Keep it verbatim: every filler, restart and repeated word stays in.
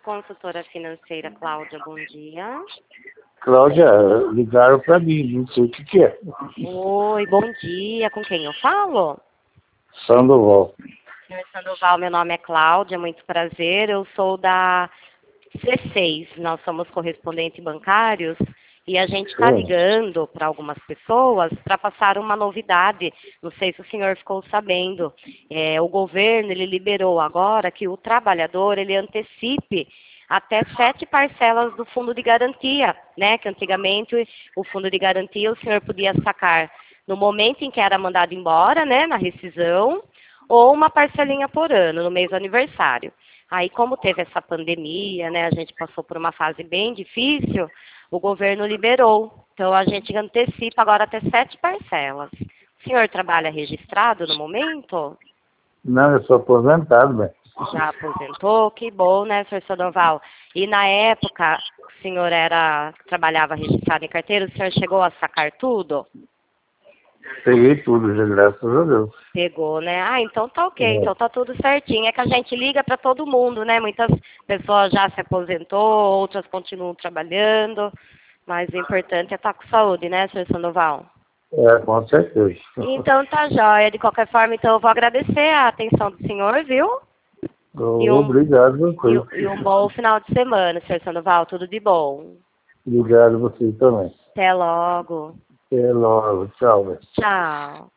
Consultora financeira Cláudia, bom dia. Cláudia, ligaram para mim, não sei o que, que é. Oi, bom dia. Com quem eu falo? Sandoval. Senhor Sandoval, meu nome é Cláudia, muito prazer. Eu sou da C seis, nós somos correspondentes bancários e a gente está É. ligando para algumas pessoas para passar uma novidade. Não sei se o senhor ficou sabendo. É, o governo ele liberou agora que o trabalhador ele antecipe até sete parcelas do fundo de garantia, né? Que antigamente o fundo de garantia o senhor podia sacar no momento em que era mandado embora, né? Na rescisão, ou uma parcelinha por ano, no mês do aniversário. Aí, como teve essa pandemia, né, a gente passou por uma fase bem difícil, o governo liberou. Então, a gente antecipa agora até sete parcelas. O senhor trabalha registrado no momento? Não, eu sou aposentado, velho. Já aposentou? Que bom, né, senhor Sandoval? E na época, o senhor era, trabalhava registrado em carteira, o senhor chegou a sacar tudo? Peguei tudo, já, graças a Deus. Pegou, né? Ah, então tá ok, É. então tá tudo certinho. É que a gente liga para todo mundo, né? Muitas pessoas já se aposentou, outras continuam trabalhando, mas o importante é estar com saúde, né, senhor Sandoval? É, com certeza. Então tá jóia. De qualquer forma, então eu vou agradecer a atenção do senhor, viu? E um, Obrigado a e, você. e um bom final de semana, senhor Sandoval. Tudo de bom. Obrigado a você também. Até logo. Até logo. Tchau, velho. Tchau.